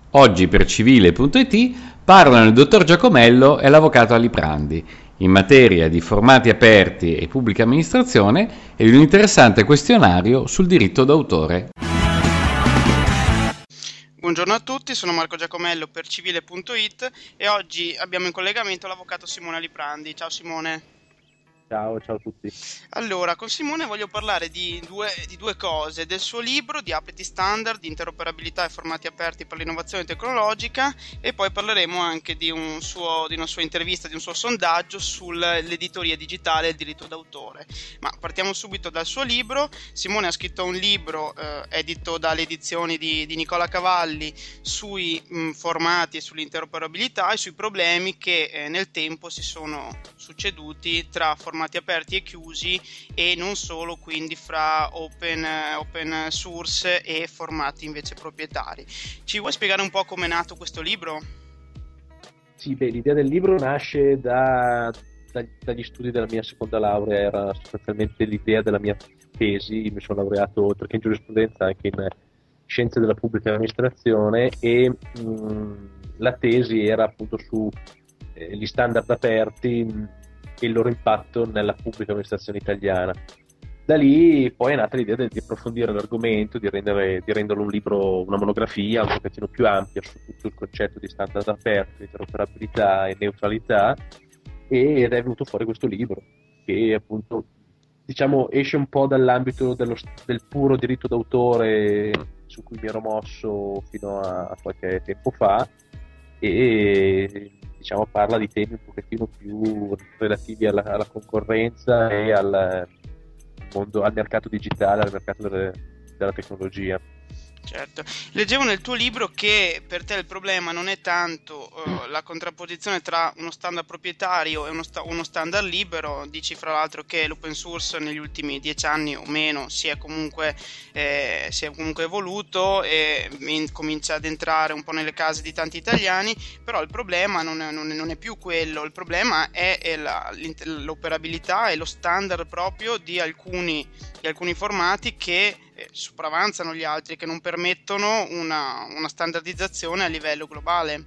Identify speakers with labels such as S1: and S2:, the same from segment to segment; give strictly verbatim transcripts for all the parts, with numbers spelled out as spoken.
S1: Oggi per civile punto it parlano il dottor Giacomello e l'avvocato Aliprandi in materia di formati aperti e pubblica amministrazione e di un interessante questionario sul diritto d'autore.
S2: Buongiorno a tutti, sono Marco Giacomello per civile punto it e oggi abbiamo in collegamento l'avvocato Simone Aliprandi. Ciao Simone.
S3: Ciao, ciao a tutti.
S2: Allora, con Simone voglio parlare di due, di due cose, del suo libro di Appeti Standard, di interoperabilità e formati aperti per l'innovazione tecnologica, e poi parleremo anche di, un suo, di una sua intervista, di un suo sondaggio sull'editoria digitale e il diritto d'autore. Ma partiamo subito dal suo libro. Simone ha scritto un libro eh, edito dalle edizioni di, di Nicola Cavalli sui mh, formati e sull'interoperabilità e sui problemi che eh, nel tempo si sono succeduti tra formati aperti e chiusi, e non solo, quindi fra open, open source e formati invece proprietari. Ci vuoi spiegare un po' come è nato questo libro?
S3: Sì, beh, l'idea del libro nasce da, da, dagli studi della mia seconda laurea, era sostanzialmente l'idea della mia tesi. Mi sono laureato oltre che in giurisprudenza anche in scienze della pubblica amministrazione e mh, la tesi era appunto su eh, gli standard aperti e il loro impatto nella pubblica amministrazione italiana. Da lì poi è nata l'idea di approfondire l'argomento, di, rendere, di renderlo un libro, una monografia un pochettino più ampia su tutto il concetto di standard aperti, interoperabilità e neutralità, ed è venuto fuori questo libro che appunto diciamo esce un po' dall'ambito dello, del puro diritto d'autore su cui mi ero mosso fino a qualche tempo fa, e diciamo parla di temi un pochettino più relativi alla, alla concorrenza e al mondo, al mercato digitale, al mercato delle, della tecnologia.
S2: Certo, leggevo nel tuo libro che per te il problema non è tanto uh, la contrapposizione tra uno standard proprietario e uno, sta- uno standard libero. Dici fra l'altro che l'open source negli ultimi dieci anni o meno si è comunque, eh, si è comunque evoluto e in- comincia ad entrare un po' nelle case di tanti italiani, però il problema non è, non è, non è più quello, il problema è, è la, l'operabilità e lo standard proprio di alcuni, di alcuni formati che sopravanzano gli altri, che non permettono una, una standardizzazione a livello globale.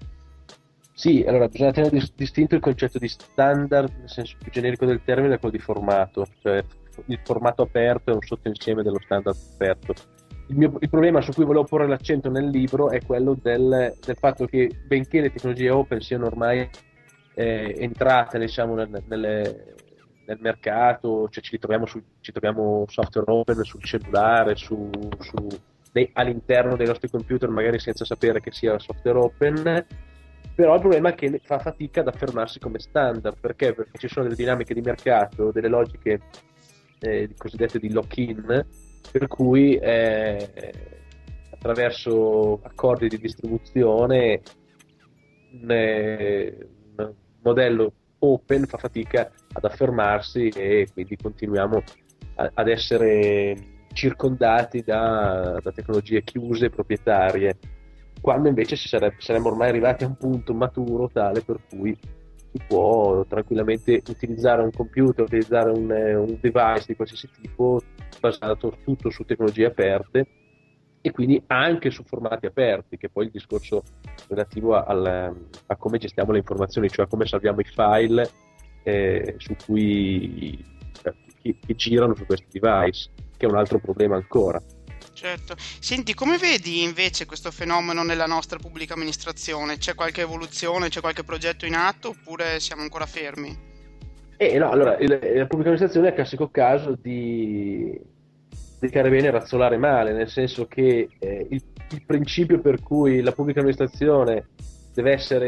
S3: Sì, allora bisogna tenere dis- distinto il concetto di standard nel senso più generico del termine da quello di formato, cioè il formato aperto è un sottoinsieme dello standard aperto. Il, mio, il problema su cui volevo porre l'accento nel libro è quello del, del fatto che, benché le tecnologie open siano ormai eh, entrate diciamo nel, nelle nel mercato, cioè ci troviamo, su, ci troviamo software open sul cellulare, su, su, dei, all'interno dei nostri computer, magari senza sapere che sia software open, però il problema è che fa fatica ad affermarsi come standard. Perché? Perché ci sono delle dinamiche di mercato, delle logiche eh, cosiddette di lock-in, per cui eh, attraverso accordi di distribuzione un, eh, un modello open fa fatica ad affermarsi, e quindi continuiamo a, ad essere circondati da, da tecnologie chiuse, proprietarie, quando invece si sarebbe, saremmo ormai arrivati a un punto maturo tale per cui si può tranquillamente utilizzare un computer, utilizzare un, un device di qualsiasi tipo basato tutto su tecnologie aperte, e quindi anche su formati aperti, che poi è il discorso relativo al, a come gestiamo le informazioni, cioè come salviamo i file eh, su cui eh, che, che girano su questi device, che è un altro problema ancora.
S2: Certo. Senti, come vedi invece questo fenomeno nella nostra pubblica amministrazione? C'è qualche evoluzione, c'è qualche progetto in atto, oppure siamo ancora fermi?
S3: Eh, no, allora, il, la pubblica amministrazione è il classico caso di dedicare bene e razzolare male, nel senso che eh, il, il principio per cui la pubblica amministrazione deve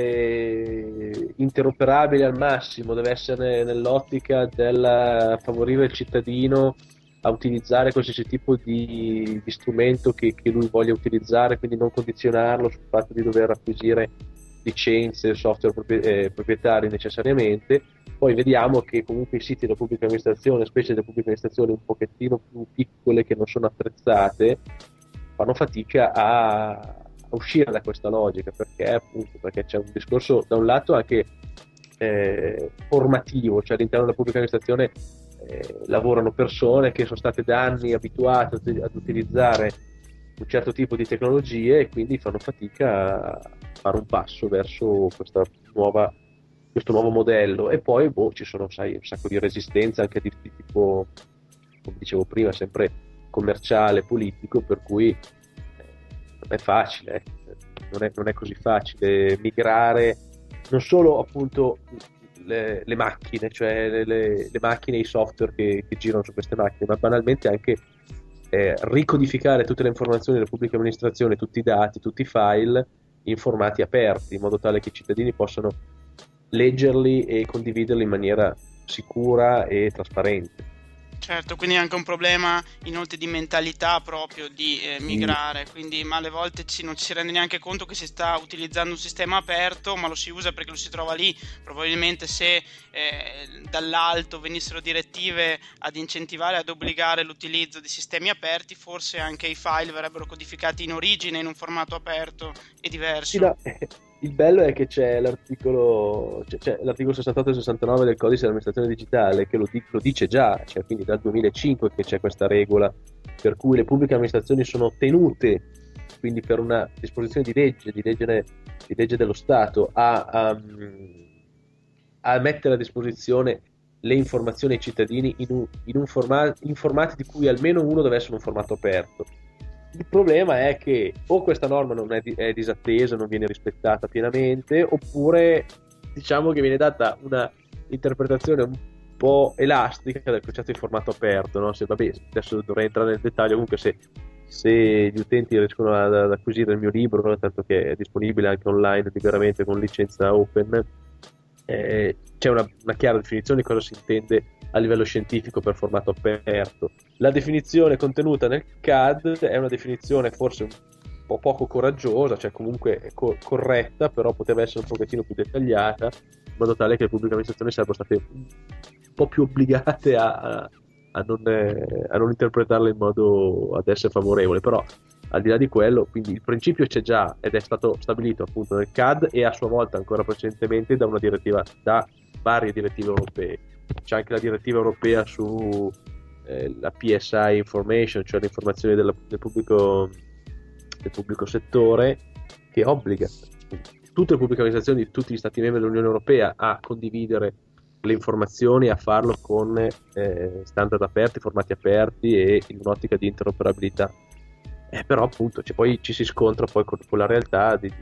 S3: essere interoperabile al massimo, deve essere nell'ottica del favorire il cittadino a utilizzare qualsiasi tipo di, di strumento che, che lui voglia utilizzare, quindi non condizionarlo sul fatto di dover acquisire licenze, software propri- eh, proprietari necessariamente. Poi vediamo che comunque i siti della pubblica amministrazione, specie delle pubbliche amministrazioni un pochettino più piccole, che non sono attrezzate, fanno fatica a, a uscire da questa logica. Perché appunto perché c'è un discorso da un lato anche eh, formativo, cioè all'interno della pubblica amministrazione eh, lavorano persone che sono state da anni abituate ad utilizzare un certo tipo di tecnologie e quindi fanno fatica a fare un passo verso questa nuova, questo nuovo modello. E poi boh, ci sono, sai, un sacco di resistenze anche di, di tipo, come dicevo prima, sempre commerciale, politico, per cui eh, non è facile, eh. non, è, non è così facile migrare non solo appunto le, le macchine, cioè le, le, le macchine e i software che, che girano su queste macchine, ma banalmente anche eh, ricodificare tutte le informazioni della pubblica amministrazione, tutti i dati, tutti i file in formati aperti, in modo tale che i cittadini possano leggerli e condividerli in maniera sicura e trasparente.
S2: Certo, quindi è anche un problema inoltre di mentalità proprio di eh, migrare, quindi ma alle volte ci, non ci si rende neanche conto che si sta utilizzando un sistema aperto, ma lo si usa perché lo si trova lì. Probabilmente se eh, dall'alto venissero direttive ad incentivare, ad obbligare l'utilizzo di sistemi aperti, forse anche i file verrebbero codificati in origine in un formato aperto e diverso.
S3: Sì, no, il bello è che c'è l'articolo, c'è, c'è l'articolo sessantotto e sessantanove del codice dell'amministrazione digitale che lo, di, lo dice già, cioè quindi dal duemilacinque che c'è questa regola per cui le pubbliche amministrazioni sono tenute, quindi per una disposizione di legge, di legge, di legge dello Stato, a, a, a mettere a disposizione le informazioni ai cittadini in, un, in, un forma, in formati di cui almeno uno deve essere un formato aperto. Il problema è che o questa norma non è, è disattesa, non viene rispettata pienamente, oppure diciamo che viene data una interpretazione un po' elastica del concetto di formato aperto, no? Se, vabbè, adesso dovrei entrare nel dettaglio, comunque se, se gli utenti riescono ad, ad acquisire il mio libro, tanto che è disponibile anche online liberamente con licenza open, eh, c'è una, una chiara definizione di cosa si intende a livello scientifico per formato aperto. La definizione contenuta nel C A D è una definizione forse un po' poco coraggiosa, cioè comunque co- corretta, però poteva essere un pochettino più dettagliata, in modo tale che le pubbliche amministrazioni sarebbero state un po' più obbligate a, a, a, non, eh, a non interpretarla in modo ad essere favorevole. Però al di là di quello, quindi il principio c'è già ed è stato stabilito appunto nel C A D e a sua volta ancora precedentemente da una direttiva, da varie direttive europee. C'è anche la direttiva europea su eh, la P S I information, cioè le informazioni della, del, pubblico, del pubblico settore, che obbliga tutte le pubbliche amministrazioni di tutti gli stati membri dell'Unione Europea a condividere le informazioni, a farlo con eh, standard aperti, formati aperti e in un'ottica di interoperabilità. Eh, però appunto cioè, poi ci si scontra poi con, con la realtà di,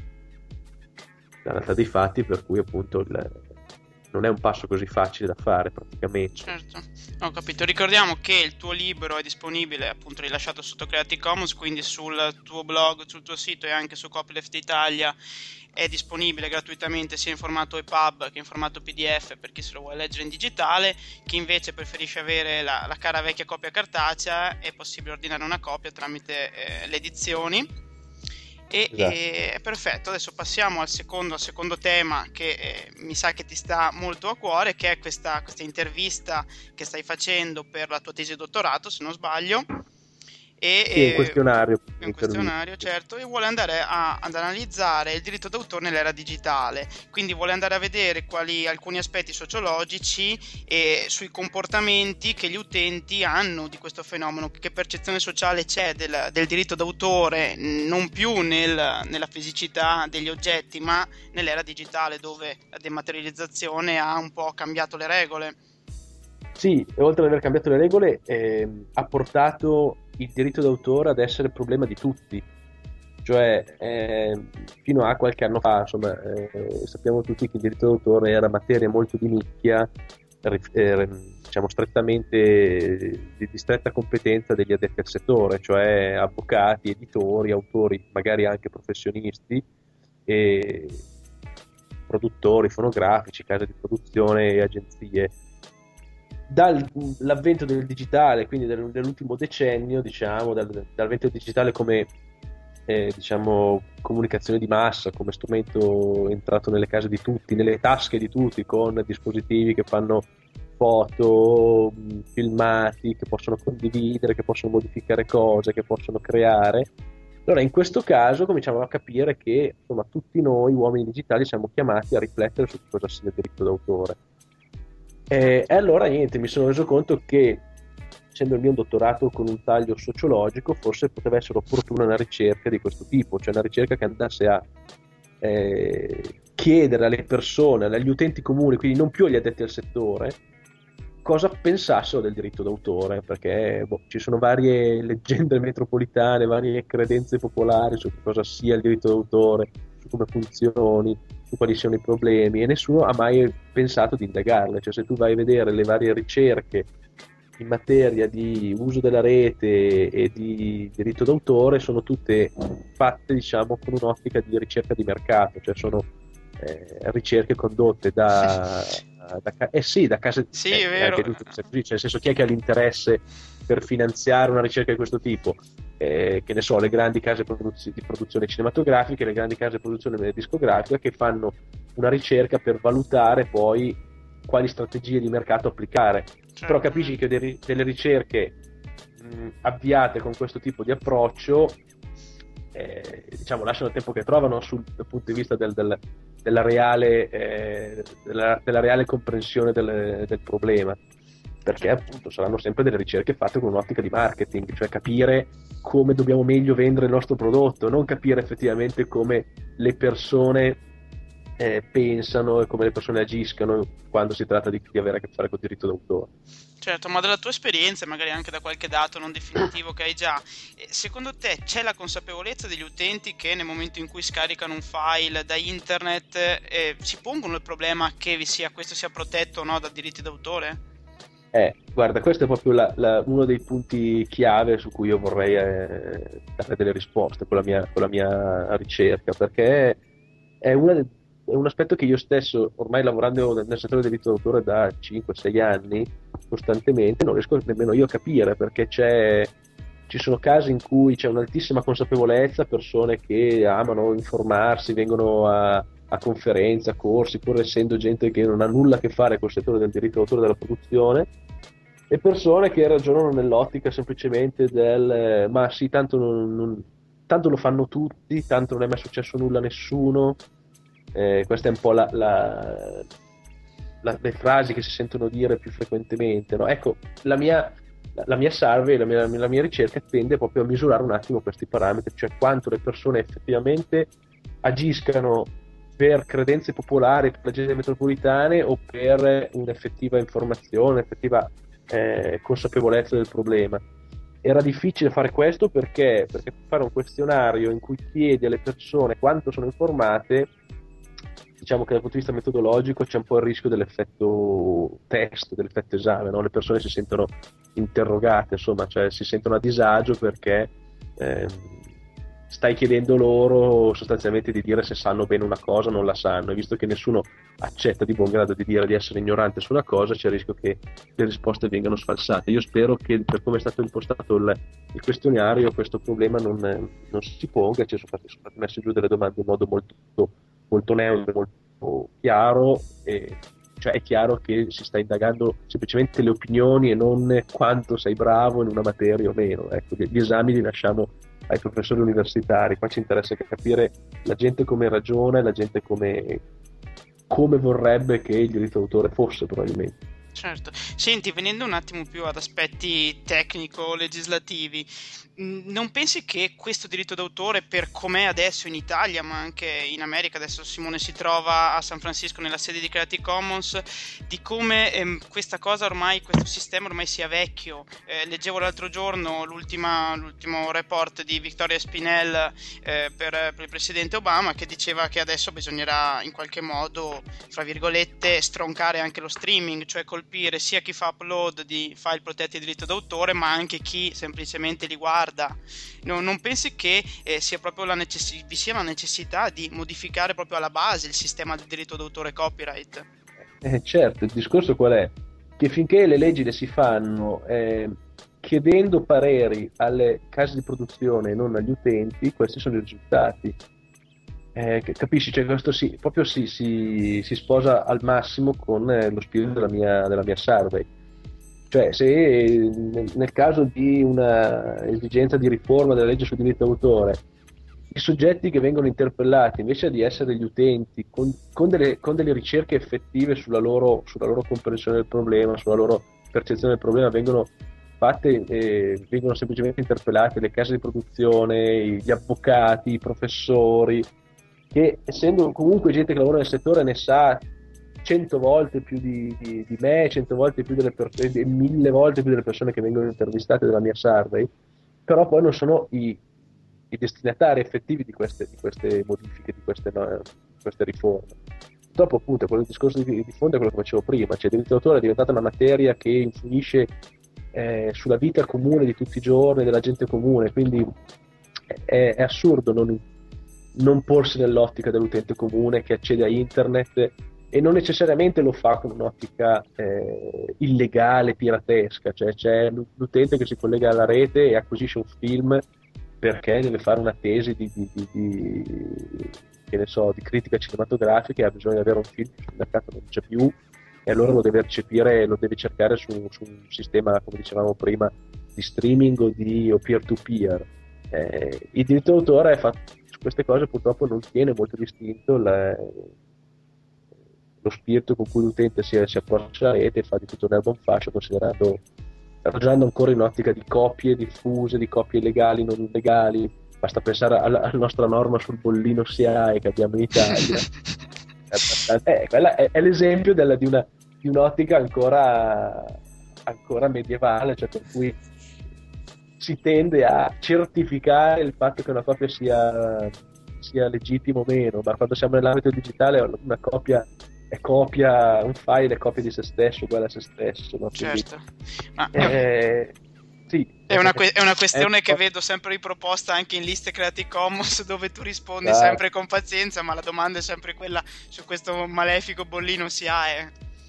S3: la realtà dei fatti, per cui appunto il, non è un passo così facile da fare praticamente.
S2: Certo, ho capito. Ricordiamo che il tuo libro è disponibile, appunto rilasciato sotto Creative Commons, quindi sul tuo blog, sul tuo sito e anche su Copyleft Italia è disponibile gratuitamente sia in formato E P U B che in formato P D F per chi se lo vuole leggere in digitale. Chi invece preferisce avere la, la cara vecchia copia cartacea è possibile ordinare una copia tramite eh, le edizioni. E, esatto. E perfetto, adesso passiamo al secondo, al secondo tema che eh, mi sa che ti sta molto a cuore, che è questa, questa intervista che stai facendo per la tua tesi di dottorato, se non sbaglio. E,
S3: sì, un questionario,
S2: un questionario certo, e vuole andare a, ad analizzare il diritto d'autore nell'era digitale, quindi vuole andare a vedere quali alcuni aspetti sociologici e sui comportamenti che gli utenti hanno di questo fenomeno, che percezione sociale c'è del, del diritto d'autore non più nel, nella fisicità degli oggetti ma nell'era digitale, dove la dematerializzazione ha un po' cambiato le regole.
S3: Sì, e oltre ad aver cambiato le regole eh, ha portato il diritto d'autore ad essere il problema di tutti, cioè eh, fino a qualche anno fa insomma eh, sappiamo tutti che il diritto d'autore era materia molto di nicchia, eh, diciamo strettamente di, di stretta competenza degli addetti al settore, cioè avvocati, editori, autori, magari anche professionisti e produttori fonografici, case di produzione e agenzie. Dall'avvento del digitale, quindi dell'ultimo decennio, diciamo, dal, dall'avvento del digitale come eh, diciamo comunicazione di massa, come strumento entrato nelle case di tutti, nelle tasche di tutti, con dispositivi che fanno foto, filmati, che possono condividere, che possono modificare cose, che possono creare. Allora in questo caso cominciamo a capire che insomma tutti noi uomini digitali siamo chiamati a riflettere su cosa sia il diritto d'autore. E, e allora niente, mi sono reso conto che essendo il mio un dottorato con un taglio sociologico, forse poteva essere opportuna una ricerca di questo tipo, cioè una ricerca che andasse a eh, chiedere alle persone, agli utenti comuni, quindi non più agli addetti al settore, cosa pensassero del diritto d'autore, perché boh, ci sono varie leggende metropolitane, varie credenze popolari su cosa sia il diritto d'autore, su come funzioni, su quali siano i problemi, e nessuno ha mai pensato di indagarle. Cioè, se tu vai a vedere le varie ricerche in materia di uso della rete e di diritto d'autore, sono tutte fatte, diciamo, con un'ottica di ricerca di mercato, cioè sono eh, ricerche condotte da, da, eh sì, da case
S2: sì,
S3: eh,
S2: è vero.
S3: cioè, nel senso, chi è che ha l'interesse per finanziare una ricerca di questo tipo? Eh, che ne so, le grandi case produzi- di produzione cinematografica, le grandi case di produzione discografica, che fanno una ricerca per valutare poi quali strategie di mercato applicare. Certo. Però capisci che de- delle ricerche mh, avviate con questo tipo di approccio eh, diciamo lasciano il tempo che trovano sul dal punto di vista del, del, della, reale, eh, della, della reale comprensione del, del problema, perché appunto saranno sempre delle ricerche fatte con un'ottica di marketing, cioè capire come dobbiamo meglio vendere il nostro prodotto, non capire effettivamente come le persone eh, pensano e come le persone agiscano quando si tratta di, di avere a che fare con il diritto d'autore.
S2: Certo, ma dalla tua esperienza, magari anche da qualche dato non definitivo che hai già, secondo te c'è la consapevolezza degli utenti che nel momento in cui scaricano un file da internet eh, si pongono il problema che vi sia, questo sia protetto o no da diritti d'autore?
S3: Eh, guarda, questo è proprio la, la, uno dei punti chiave su cui io vorrei eh, dare delle risposte con la mia, con la mia ricerca, perché è, una de, è un aspetto che io stesso, ormai lavorando nel settore del diritto d'autore da cinque sei anni, costantemente, non riesco nemmeno io a capire, perché c'è, ci sono casi in cui c'è un'altissima consapevolezza, persone che amano informarsi, vengono a, a conferenze, a corsi, pur essendo gente che non ha nulla a che fare col settore del diritto d'autore della produzione, e persone che ragionano nell'ottica semplicemente del ma sì, tanto, non, non, tanto lo fanno tutti, tanto non è mai successo nulla a nessuno. Eh, questa è un po' la, la, la, le frasi che si sentono dire più frequentemente, no? Ecco, la mia, la mia survey, la mia, la mia ricerca tende proprio a misurare un attimo questi parametri, cioè quanto le persone effettivamente agiscano per credenze popolari, per leggende metropolitane o per un'effettiva informazione, effettiva Eh, consapevolezza del problema. Era difficile fare questo perché perché fare un questionario in cui chiedi alle persone quanto sono informate, diciamo che dal punto di vista metodologico c'è un po' il rischio dell'effetto test, dell'effetto esame, no? Le persone si sentono interrogate, insomma, cioè si sentono a disagio perché eh, stai chiedendo loro sostanzialmente di dire se sanno bene una cosa o non la sanno, e visto che nessuno accetta di buon grado di dire di essere ignorante su una cosa, c'è il rischio che le risposte vengano sfalsate. Io spero che per come è stato impostato il, il questionario questo problema non, non si ponga, ci sono state, sono state messe giù delle domande in modo molto, molto neutro, molto chiaro, e cioè è chiaro che si sta indagando semplicemente le opinioni e non quanto sei bravo in una materia o meno. Ecco, gli esami li lasciamo ai professori universitari, qua ci interessa capire la gente come ragiona e la gente come, come vorrebbe che il diritto d'autore fosse, probabilmente.
S2: Certo. Senti, venendo un attimo più ad aspetti tecnico-legislativi, non pensi che questo diritto d'autore, per com'è adesso in Italia, ma anche in America, adesso Simone si trova a San Francisco nella sede di Creative Commons, di come ehm, questa cosa ormai, questo sistema ormai sia vecchio? Eh, leggevo l'altro giorno l'ultima, l'ultimo report di Victoria Spinell eh, per, per il presidente Obama, che diceva che adesso bisognerà in qualche modo, fra virgolette, stroncare anche lo streaming, cioè colpire sia chi fa upload di file protetti di diritto d'autore, ma anche chi semplicemente li guarda. No, non pensi che eh, sia proprio la necess- vi sia la necessità di modificare proprio alla base il sistema del diritto d'autore copyright?
S3: Eh, certo, il discorso qual è? Che finché le leggi le si fanno eh, chiedendo pareri alle case di produzione e non agli utenti, questi sono i risultati. Eh, capisci? Cioè, questo sì, proprio si, si, si sposa al massimo con eh, lo spirito della mia, della mia survey. Cioè, se nel, nel caso di una esigenza di riforma della legge sul diritto d'autore, i soggetti che vengono interpellati, invece di essere gli utenti, con, con, delle, con delle ricerche effettive sulla loro, sulla loro comprensione del problema, sulla loro percezione del problema, vengono fatte, eh, vengono semplicemente interpellate le case di produzione, gli avvocati, i professori, che essendo comunque gente che lavora nel settore ne sa cento volte più di, di, di me, cento volte più delle persone, mille volte più delle persone che vengono intervistate dalla mia survey, però poi non sono i, i destinatari effettivi di queste, di queste modifiche, di queste, no, di queste riforme. Dopo appunto quello discorso di, di fondo è quello che facevo prima, cioè il diritto d'autore è diventata una materia che influisce eh, sulla vita comune di tutti i giorni della gente comune, quindi è, è assurdo non, non porsi nell'ottica dell'utente comune che accede a internet e non necessariamente lo fa con un'ottica eh, illegale, piratesca, cioè c'è l'utente che si collega alla rete e acquisisce un film perché deve fare una tesi di, di, di, di, che ne so, di critica cinematografica e ha bisogno di avere un film che sul mercato non c'è più e allora lo deve recepire, lo deve cercare su, su un sistema, come dicevamo prima, di streaming o di o peer-to-peer. Eh, il diritto d'autore è fatto, su queste cose purtroppo non tiene molto distinto la, lo spirito con cui l'utente si, si approccia alla rete e fa di tutto l'erba un fascio, considerando, ragionando ancora in ottica di copie diffuse, di copie legali, non illegali. Basta pensare alla, alla nostra norma sul bollino S I A E che abbiamo in Italia. eh, quella è, è l'esempio della, di, una, di un'ottica ancora, ancora medievale, cioè per cui si tende a certificare il fatto che una copia sia, sia legittima o meno, ma quando siamo nell'ambito digitale una copia è copia, un file è copia di se stesso, uguale a se stesso, no? Quindi,
S2: certo. Ma
S3: eh, sì,
S2: è, una que- è una questione
S3: è...
S2: che vedo sempre riproposta anche in liste Creative Commons, dove tu rispondi
S3: ah.
S2: sempre con pazienza, ma la domanda è sempre quella su questo malefico bollino S I A E.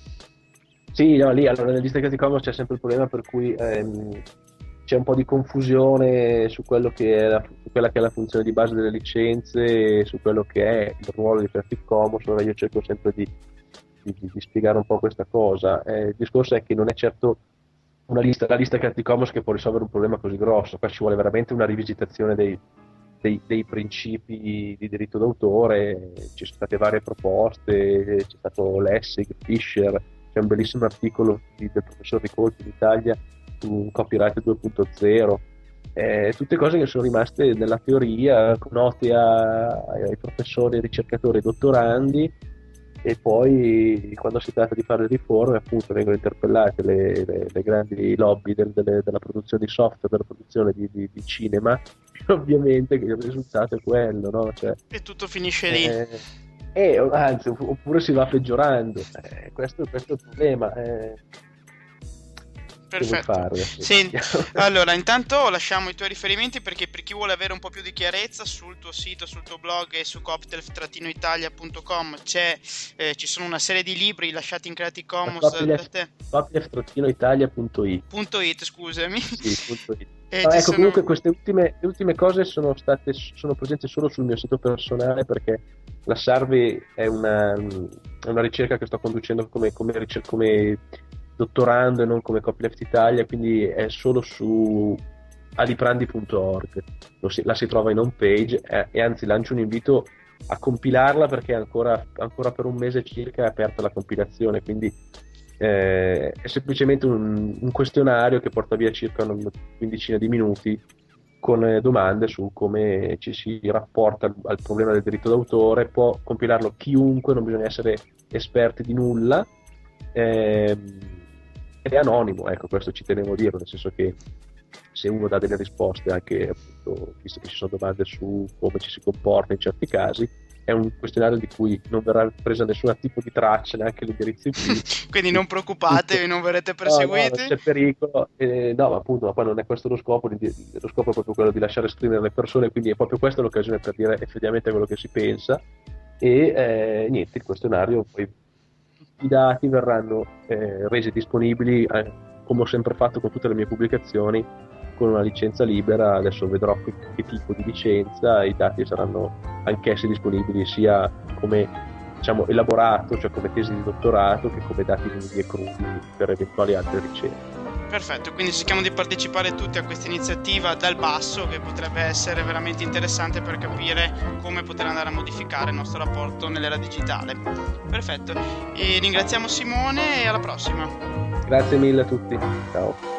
S3: Sì, no, lì allora nelle liste Creative Commons c'è sempre il problema per cui ehm, c'è un po' di confusione su quello che è la, su quella che è la funzione di base delle licenze e su quello che è il ruolo di Creative Commons. Allora io cerco sempre di, di, di spiegare un po' questa cosa. Eh, il discorso è che non è certo una lista, la lista Creative Commons che può risolvere un problema così grosso. Qua ci vuole veramente una rivisitazione dei, dei, dei principi di diritto d'autore. Ci sono state varie proposte, c'è stato Lessig, Fischer, c'è un bellissimo articolo di, del professor Ricolfi in Italia su copyright due punto zero, eh, tutte cose che sono rimaste nella teoria, note a, ai professori, ricercatori e dottorandi, e poi quando si tratta di fare le riforme appunto vengono interpellate le, le, le grandi lobby del, delle, della produzione di software, della produzione di, di, di cinema, e ovviamente il risultato è quello, no? Cioè,
S2: e tutto finisce lì.
S3: Eh, eh, anzi, oppure si va peggiorando, eh, questo, questo è il problema. Eh.
S2: Perfetto.
S3: Fare,
S2: sì. Allora, intanto lasciamo i tuoi riferimenti, perché per chi vuole avere un po' più di chiarezza sul tuo sito, sul tuo blog e su coptelef italia punto com c'è, eh, ci sono una serie di libri lasciati in Creative Commons da te.
S3: coptelef italia punto it
S2: Punto it, scusami.
S3: Sì, punto it.
S2: E
S3: no, ecco,
S2: sono...
S3: comunque queste ultime, le ultime cose sono state sono presenti solo sul mio sito personale, perché la survey è una, è una ricerca che sto conducendo come, come, ricer- come dottorando e non come Copyleft Italia, quindi è solo su aliprandi punto org, si, la si trova in home page, eh, e anzi lancio un invito a compilarla, perché ancora, ancora per un mese circa è aperta la compilazione, quindi eh, è semplicemente un, un questionario che porta via circa una quindicina di minuti con eh, domande su come ci si rapporta al, al problema del diritto d'autore. Può compilarlo chiunque, non bisogna essere esperti di nulla, ehm, ed è anonimo, ecco, questo ci tenevo a dirlo, nel senso che se uno dà delle risposte, anche appunto, visto che ci sono domande su come ci si comporta in certi casi, è un questionario di cui non verrà presa nessuna tipo di traccia, neanche l'indirizzo I P.
S2: Quindi non preoccupatevi, non verrete perseguiti.
S3: No, no, non c'è pericolo, eh, no, ma appunto, ma poi non è questo lo scopo, lo scopo è proprio quello di lasciare esprimere le persone, quindi è proprio questa l'occasione per dire effettivamente quello che si pensa, e eh, niente, il questionario poi i dati verranno eh, resi disponibili, eh, come ho sempre fatto con tutte le mie pubblicazioni, con una licenza libera. Adesso vedrò che, che tipo di licenza. I dati saranno anch'essi disponibili sia come, diciamo, elaborato, cioè come tesi di dottorato, che come dati lunghi e crudi per eventuali altre ricerche.
S2: Perfetto, quindi cerchiamo di partecipare tutti a questa iniziativa dal basso, che potrebbe essere veramente interessante per capire come poter andare a modificare il nostro rapporto nell'era digitale. Perfetto, e ringraziamo Simone e alla prossima.
S3: Grazie mille a tutti, ciao.